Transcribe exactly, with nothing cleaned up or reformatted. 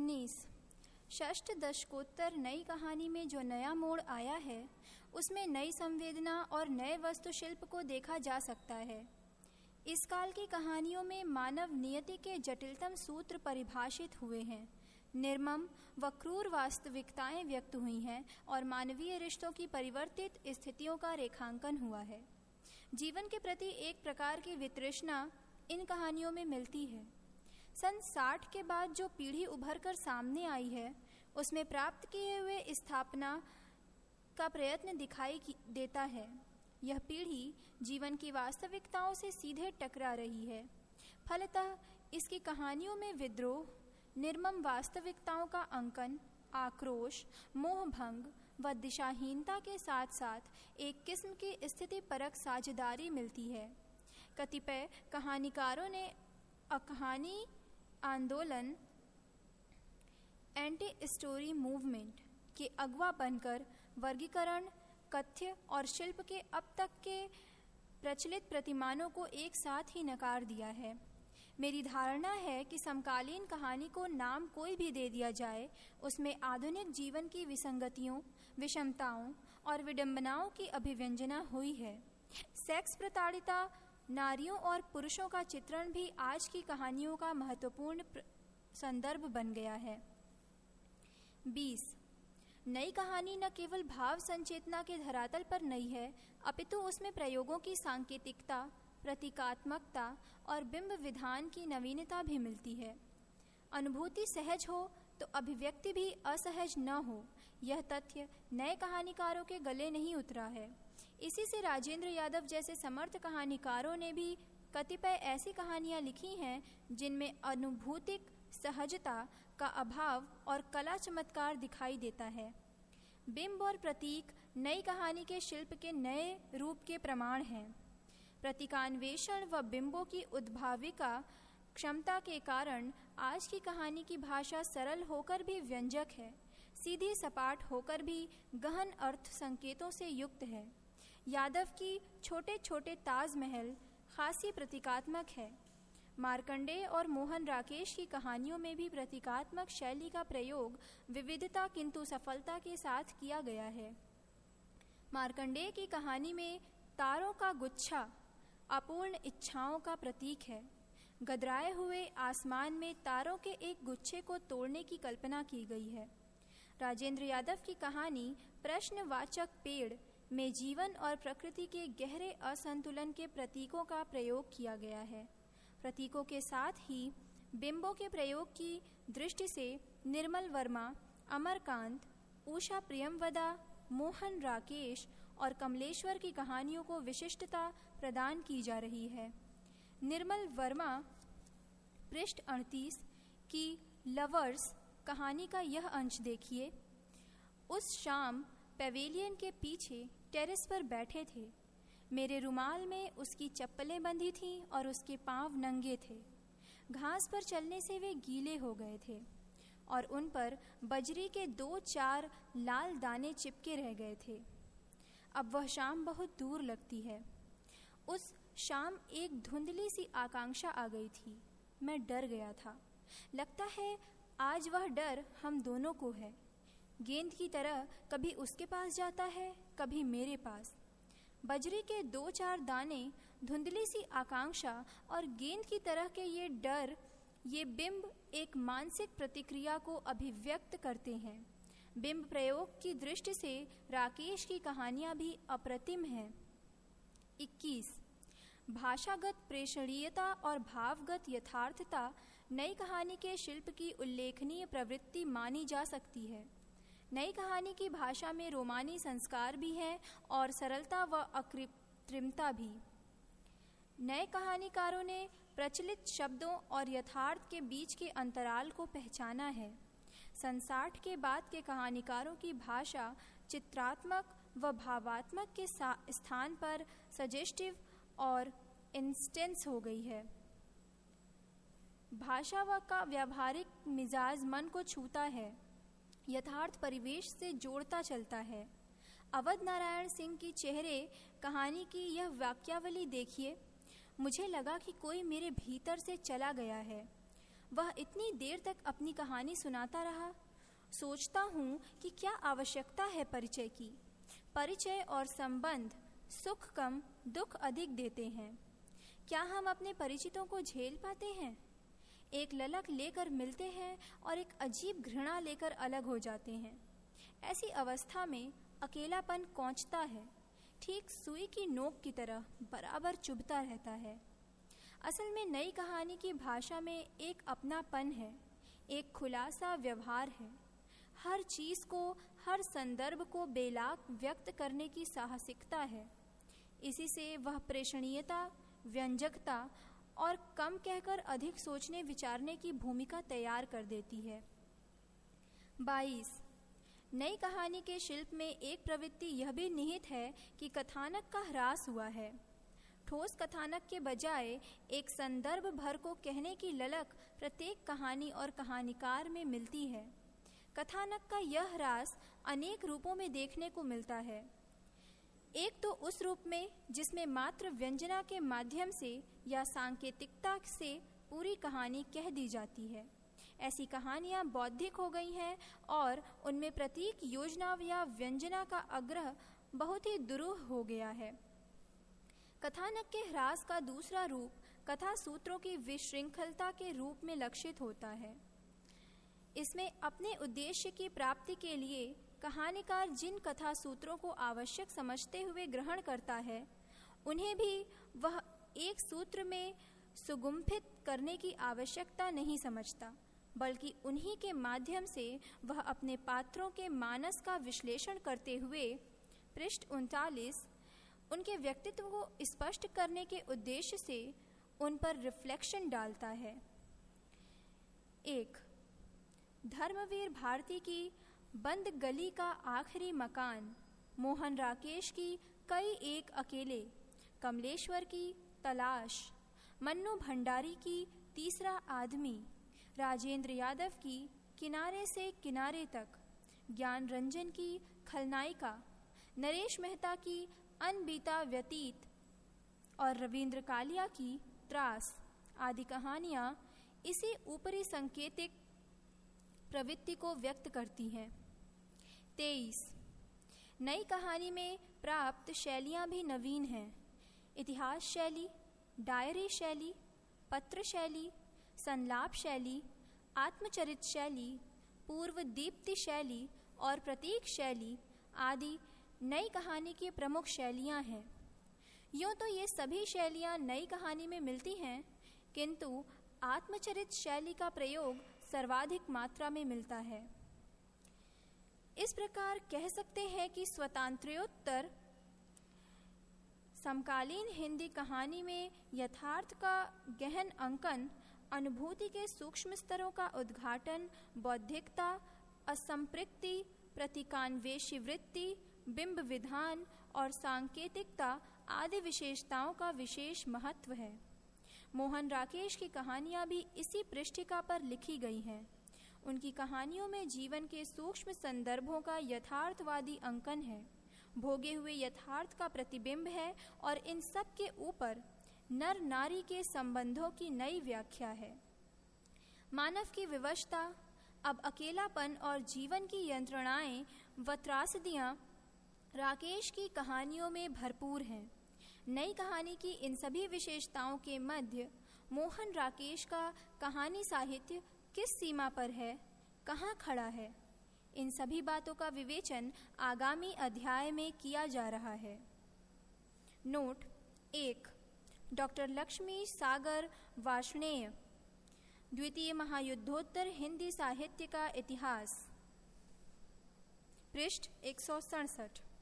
उन्नीस। षष्ठ दशकोत्तर नई कहानी में जो नया मोड़ आया है उसमें नई संवेदना और नए वास्तुशिल्प को देखा जा सकता है। इस काल की कहानियों में मानव नियति के जटिलतम सूत्र परिभाषित हुए हैं, निर्मम व क्रूर वास्तविकताएं व्यक्त हुई हैं और मानवीय रिश्तों की परिवर्तित स्थितियों का रेखांकन हुआ है। जीवन के प्रति एक प्रकार की वितृष्णा इन कहानियों में मिलती है। सन साठ के बाद जो पीढ़ी उभर कर सामने आई है उसमें प्राप्त किए हुए स्थापना का प्रयत्न दिखाई देता है। यह पीढ़ी जीवन की वास्तविकताओं से सीधे टकरा रही है। फलतः इसकी कहानियों में विद्रोह, निर्मम वास्तविकताओं का अंकन, आक्रोश, मोहभंग व दिशाहीनता के साथ साथ एक किस्म की स्थिति परक साझेदारी मिलती है। कतिपय कहानीकारों ने कहानी आंदोलन एंटी स्टोरी मूवमेंट के अगवा बनकर वर्गीकरण, कथ्य और शिल्प के अब तक के प्रचलित प्रतिमानों को एक साथ ही नकार दिया है। मेरी धारणा है कि समकालीन कहानी को नाम कोई भी दे दिया जाए, उसमें आधुनिक जीवन की विसंगतियों, विषमताओं और विडंबनाओं की अभिव्यंजना हुई है। सेक्स प्रताड़िता, नारियों और पुरुषों का चित्रण भी आज की कहानियों का महत्वपूर्ण संदर्भ बन गया है। बीस। नई कहानी न केवल भाव संचेतना के धरातल पर नई है, अपितु उसमें प्रयोगों की सांकेतिकता, प्रतीकात्मकता और बिंब विधान की नवीनता भी मिलती है। अनुभूति सहज हो तो अभिव्यक्ति भी असहज न हो, यह तथ्य नए कहानीकारों के गले नहीं उतरा है। इसी से राजेंद्र यादव जैसे समर्थ कहानीकारों ने भी कतिपय ऐसी कहानियां लिखी हैं जिनमें अनुभूतिक सहजता का अभाव और कला चमत्कार दिखाई देता है। बिंब और प्रतीक नई कहानी के शिल्प के नए रूप के प्रमाण हैं। प्रतीकान्वेषण व बिंबों की उद्भाविका क्षमता के कारण आज की कहानी की भाषा सरल होकर भी व्यंजक है, सीधी सपाट होकर भी गहन अर्थ संकेतों से युक्त है। यादव की छोटे छोटे ताजमहल खासी प्रतीकात्मक है। मार्कंडेय और मोहन राकेश की कहानियों में भी प्रतीकात्मक शैली का प्रयोग विविधता किंतु सफलता के साथ किया गया है। मार्कंडेय की कहानी में तारों का गुच्छा अपूर्ण इच्छाओं का प्रतीक है। गदराए हुए आसमान में तारों के एक गुच्छे को तोड़ने की कल्पना की गई है। राजेंद्र यादव की कहानी प्रश्नवाचक पेड़ में जीवन और प्रकृति के गहरे असंतुलन के प्रतीकों का प्रयोग किया गया है। प्रतीकों के साथ ही बिंबों के प्रयोग की दृष्टि से निर्मल वर्मा, अमरकांत, उषा प्रियमवदा, मोहन राकेश और कमलेश्वर की कहानियों को विशिष्टता प्रदान की जा रही है। निर्मल वर्मा पृष्ठ अड़तीस की लवर्स कहानी का यह अंश देखिए। उस शाम पेवेलियन के पीछे टेरेस पर बैठे थे। मेरे रुमाल में उसकी चप्पलें बंधी थीं और उसके पांव नंगे थे। घास पर चलने से वे गीले हो गए थे और उन पर बजरी के दो चार लाल दाने चिपके रह गए थे। अब वह शाम बहुत दूर लगती है। उस शाम एक धुंधली सी आकांक्षा आ गई थी। मैं डर गया था। लगता है आज वह डर हम दोनों को है। गेंद की तरह कभी उसके पास जाता है, कभी मेरे पास। बजरी के दो चार दाने, धुंधली सी आकांक्षा और गेंद की तरह के ये डर, ये बिंब एक मानसिक प्रतिक्रिया को अभिव्यक्त करते हैं। बिंब प्रयोग की दृष्टि से राकेश की कहानियां भी अप्रतिम हैं। इक्कीस। भाषागत प्रेषणीयता और भावगत यथार्थता नई कहानी के शिल्प की उल्लेखनीय प्रवृत्ति मानी जा सकती है। नई कहानी की भाषा में रोमानी संस्कार भी है और सरलता व अकृत्रिमता भी। नए कहानीकारों ने प्रचलित शब्दों और यथार्थ के बीच के अंतराल को पहचाना है। सन साठ के बाद के कहानीकारों की भाषा चित्रात्मक व भावात्मक के स्थान पर सजेस्टिव और इंस्टेंस हो गई है। भाषा व का व्यावहारिक मिजाज मन को छूता है, यथार्थ परिवेश से जोड़ता चलता है। अवध नारायण सिंह की चेहरे कहानी की यह वाक्यावली देखिए। मुझे लगा कि कोई मेरे भीतर से चला गया है। वह इतनी देर तक अपनी कहानी सुनाता रहा। सोचता हूँ कि क्या आवश्यकता है परिचय की। परिचय और संबंध सुख कम दुख अधिक देते हैं। क्या हम अपने परिचितों को झेल पाते हैं? एक ललक लेकर मिलते हैं और एक अजीब घृणा लेकर अलग हो जाते हैं। ऐसी अवस्था में अकेलापन कौंचता है, ठीक सुई की नोक की तरह बराबर चुभता रहता है। असल में नई कहानी की भाषा में एक अपनापन है, एक खुलासा व्यवहार है। हर चीज़ को, हर संदर्भ को बेलाग व्यक्त करने की साहसिकता है। इसी से वह प्रेषणीयता, व्यंजकता और कम कहकर अधिक सोचने विचारने की भूमिका तैयार कर देती है। बाईस। नई कहानी के शिल्प में एक प्रवृत्ति यह भी निहित है कि कथानक का ह्रास हुआ है। ठोस कथानक के बजाय एक संदर्भ भर को कहने की ललक प्रत्येक कहानी और कहानीकार में मिलती है। कथानक का यह ह्रास अनेक रूपों में देखने को मिलता है। एक तो उस रूप में जिसमें मात्र व्यंजना के माध्यम से या सांकेतिकता से पूरी कहानी कह दी जाती है। ऐसी कहानियाँ बौद्धिक हो गई हैं और उनमें प्रतीक, योजना या व्यंजना का आग्रह बहुत ही दुरूह हो गया है। कथानक के ह्रास का दूसरा रूप कथा सूत्रों की विशृंखलता के रूप में लक्षित होता है। इसमें अपने उद्देश्य की प्राप्ति के लिए कहानीकार जिन कथा सूत्रों को आवश्यक समझते हुए ग्रहण करता है, उन्हें भी वह एक सूत्र में सुगुम्फित करने की आवश्यकता नहीं समझता, बल्कि उन्हीं के माध्यम से वह अपने पात्रों के मानस का विश्लेषण करते हुए पृष्ठ उनतालीस उनके व्यक्तित्व को स्पष्ट करने के उद्देश्य से उन पर रिफ्लेक्शन डालता है। एक, धर्मवीर भारती की बंद गली का आखिरी मकान, मोहन राकेश की कई एक अकेले, कमलेश्वर की तलाश, मन्नू भंडारी की तीसरा आदमी, राजेंद्र यादव की किनारे से किनारे तक, ज्ञान रंजन की खलनायिका, नरेश मेहता की अनबीता व्यतीत और रविंद्र कालिया की त्रास आदि कहानियाँ इसी ऊपरी संकेतिक प्रवृत्ति को व्यक्त करती हैं। तेईस, नई कहानी में प्राप्त शैलियाँ भी नवीन हैं। इतिहास शैली, डायरी शैली, पत्र शैली, संलाप शैली, आत्मचरित शैली, पूर्व दीप्ति शैली और प्रतीक शैली आदि नई कहानी की प्रमुख शैलियाँ हैं। यूँ तो ये सभी शैलियाँ नई कहानी में मिलती हैं, किंतु आत्मचरित शैली का प्रयोग सर्वाधिक मात्रा में मिलता है। इस प्रकार कह सकते हैं कि स्वतंत्रोत्तर समकालीन हिंदी कहानी में यथार्थ का गहन अंकन, अनुभूति के सूक्ष्म स्तरों का उद्घाटन, बौद्धिकता, असंपृक्ति, प्रतीकान्वेषी वृत्ति, बिंब विधान और सांकेतिकता आदि विशेषताओं का विशेष महत्व है। मोहन राकेश की कहानियाँ भी इसी पृष्ठिका पर लिखी गई हैं। उनकी कहानियों में जीवन के सूक्ष्म संदर्भों का यथार्थवादी अंकन है, भोगे हुए यथार्थ का प्रतिबिंब है और इन सब के ऊपर नर नारी के संबंधों की नई व्याख्या है। मानव की विवशता, अब अकेलापन और जीवन की यंत्रणाएं व त्रासदियाँ राकेश की कहानियों में भरपूर हैं। नई कहानी की इन सभी विशेषताओं के मध्य मोहन राकेश का कहानी साहित्य किस सीमा पर है, कहाँ खड़ा है, इन सभी बातों का विवेचन आगामी अध्याय में किया जा रहा है। नोट एक, डॉक्टर लक्ष्मी सागर वार्ष्णेय, द्वितीय महायुद्धोत्तर हिंदी साहित्य का इतिहास, पृष्ठ एक सौ सड़सठ।